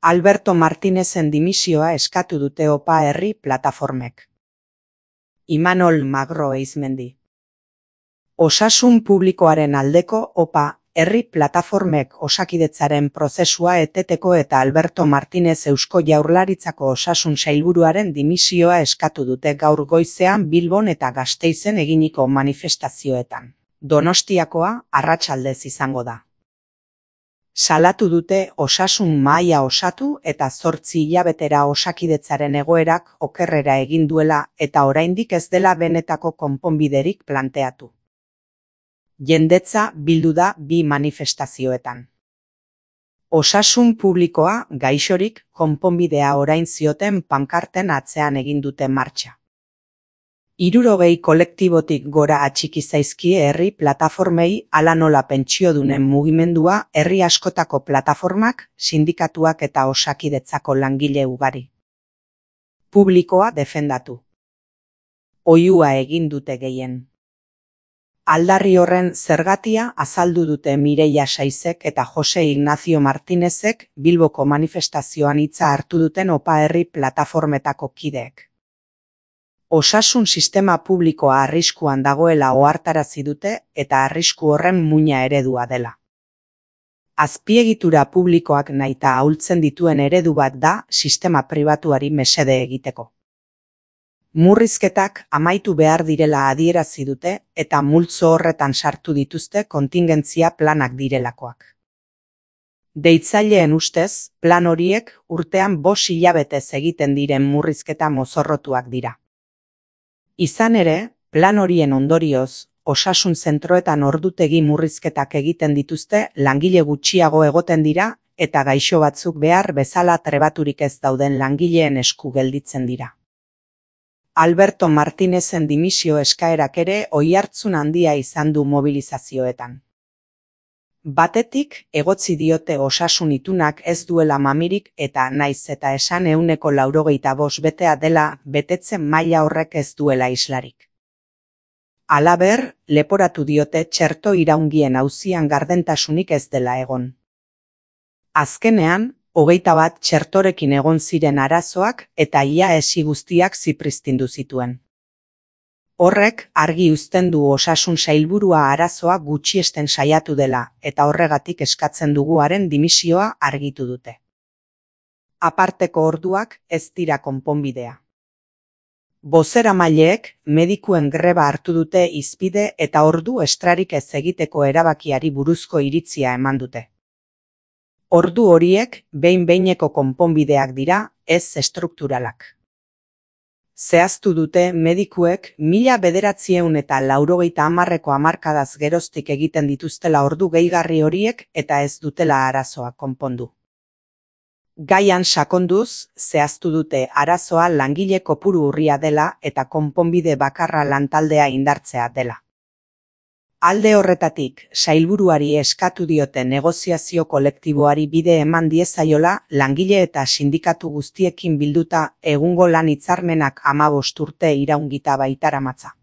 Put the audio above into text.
Alberto Martinezen dimisioa eskatu dute OPA herri plataformek. Imanol Magro Eizmendi. Osasun publikoaren aldeko OPA herri plataformek Osakidetzaren prozesua eteteko eta Alberto Martinez Eusko Jaurlaritzako osasun sailburuaren dimisioa eskatu dute gaur goizean Bilbon eta Gasteizen eginiko manifestazioetan. Donostiakoa arratsaldez izango da. Salatu dute osasun mahaia osatu eta 8 hilabetera Osakidetzaren egoerak okerrera egin duela eta oraindik ez dela benetako konponbiderik planteatu. Jendetza bildu da bi manifestazioetan. Osasun publikoa gaixorik konponbidea orain zioten pankarten atzean egin dute martxa. 60 kolektibotik gora atxiki zaizkie herri plataformei hala nola pentsiodunen mugimendua, herri askotako plataformak, sindikatuak eta Osakidetzako langile ugari. Publikoa defendatu. Oihua egin dute gehien. Aldarri horren zergatia azaldu dute Mireia Saizek eta Jose Ignacio Martinezek Bilboko manifestazioan hitza hartu duten OPA herri plataformetako kideek. Osasun sistema publikoa arriskuan dagoela ohartarazi dute eta arrisku horren muina eredua dela. Azpiegitura publikoak nahita ahultzen dituen eredu bat da sistema pribatuari mesede egiteko. Murrizketak amaitu behar direla adierazi dute eta multzo horretan sartu dituzte kontingentzia planak direlakoak. Deitzaileen ustez, plan horiek urtean 5 hilabetez egiten diren murrizketa mozorrotuak dira. Izan ere, plan horien ondorioz, osasun zentroetan ordutegi murrizketak egiten dituzte langile gutxiago egoten dira eta gaixo batzuk behar bezala trebaturik ez dauden langileen esku gelditzen dira. Alberto Martinezen dimisio eskaerak ere oihartzun handia izan du mobilizazioetan. Batetik, egotzi diote osasun itunak ez duela mamirik eta naiz eta esan 95% betea dela betetzen maila horrek ez duela islarik. Halaber, leporatu diote txerto iraungien auzian gardentasunik ez dela egon. Azkenean, 21 txertorekin egon ziren arazoak eta ia esi guztiak zipristindu zituen. Horrek argi uzten du osasun sailburua arazoa gutxiesten saiatu dela eta horregatik eskatzen dugu haren dimisioa argitu dute. Aparteko orduak ez dira konponbidea. Bozeramaileek medikuen greba hartu dute hizpide eta ordu estrarik ez egiteko erabakiari buruzko iritzia eman dute. Ordu horiek behin-behineko konponbideak dira, ez estrukturalak. Zehaztu dute medikuek 1990ko hamarkadaz geroztik egiten dituztela ordu gehigarri horiek eta ez dutela arazoa konpondu. Gaian sakonduz, zehaztu dute arazoa langile kopuru urria dela eta konponbide bakarra lantaldea indartzea dela. Alde horretatik, sailburuari eskatu diote negoziazio kolektiboari bide eman diezaiola langile eta sindikatu guztiekin bilduta egungo lan hitzarmenak 15 urte iraungita baitaramatza.